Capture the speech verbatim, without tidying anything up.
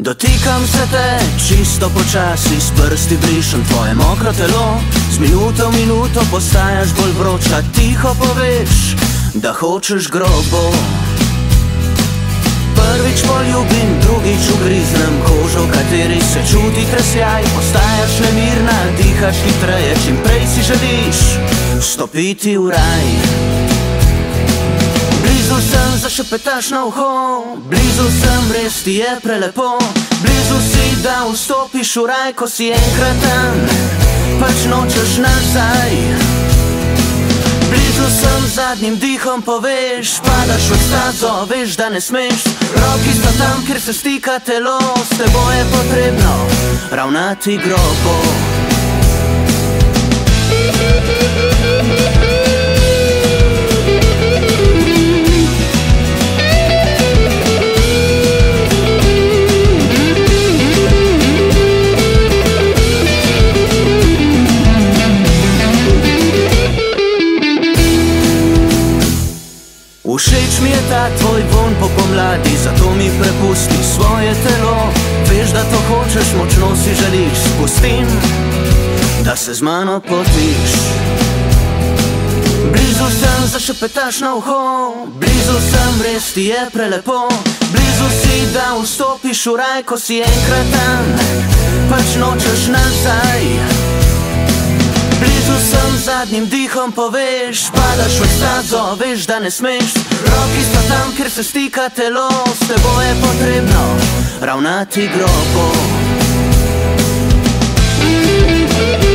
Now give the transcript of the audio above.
Dotikam se te čisto počasi, s prsti brišem tvoje mokro telo. Z minuto v minuto postajaš bolj vroča, tiho poveš, da hočeš grobo. Prvič poljubim, drugič ugriznem kožo, v kateri se čuti tresjaj. Postajaš nemirna, dihaš hitreje, čim prej si želiš stopiti v raj. Blizu sem, zašepetaš na uho, blizu sem, res ti je prelepo. Blizu si, da vstopiš v raj, ko si enkrat tam, pač nočeš nazaj. Blizu sem, zadnjim dihom poveš, padaš v ekstazo, veš, da ne smeš. Roki sta tam, kjer se stika telo, s teboj je potrebno ravnati grobo. Všeč mi je ta tvoj von po pomladi, zato mi prepusti svoje telo. Veš, da to hočeš, močno si želiš, spustim, da se z mano potiš. Blizu sem, zašepetaš na uho, blizu sem, res ti je prelepo. Blizu si, da vstopiš v raj, ko si enkrat tam, pač nočeš nazaj. Blizu sem, zadnjim dihom poveš, padaš v ekstazo, veš, da ne smeš. Roki sta tam, kjer se stika telo, s teboj je potrebno ravnati grobo.